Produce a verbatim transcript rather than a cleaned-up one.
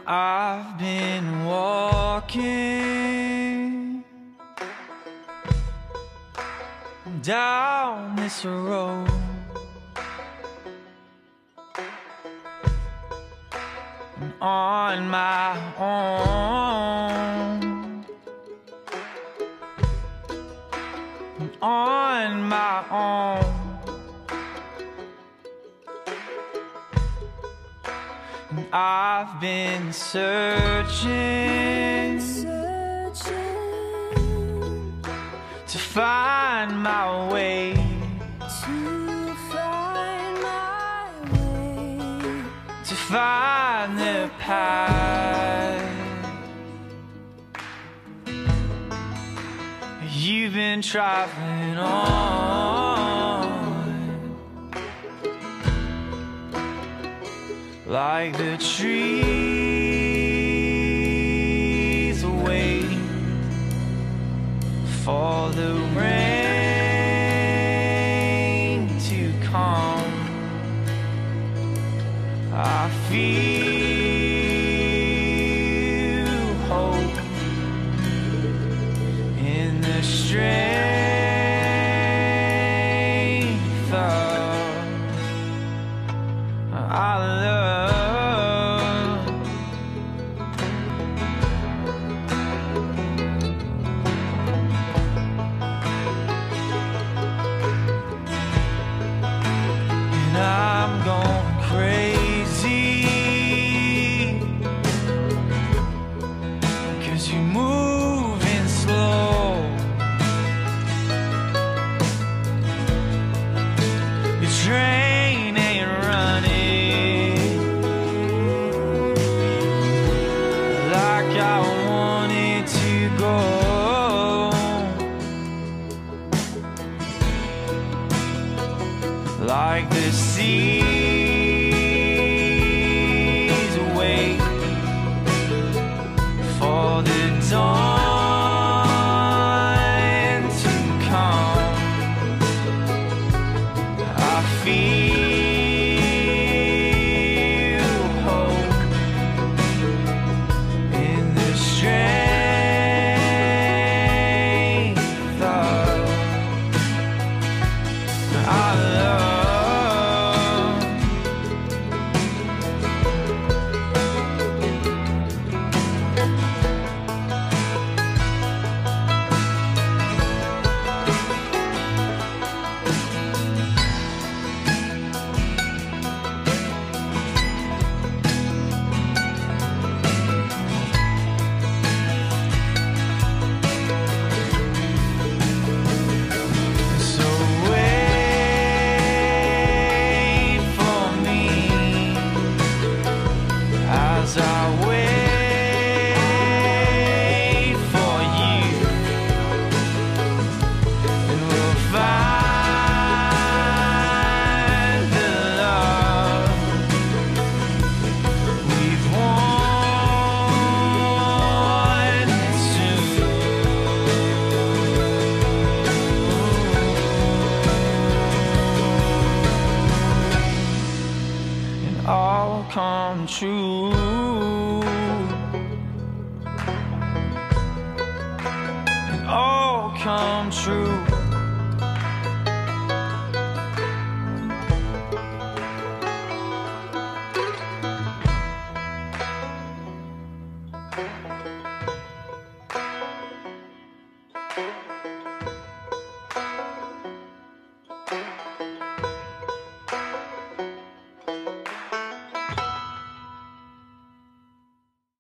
I've been walking down this road, on my own, on my own. I've been searching, searching to find my way, to find my way, to find the path you've been traveling on, like the trees wait for the rain to come. I feel hope in the strength of our love. And I'm going crazy, 'cause you're moving slow. Your train ain't running like I wanted to go. Like the seas wait for the dawn to come. I feel hope in the strength of our love. So wait for me as I wait for you, and we'll find the love we've wanted soon. And all come true, and all come true.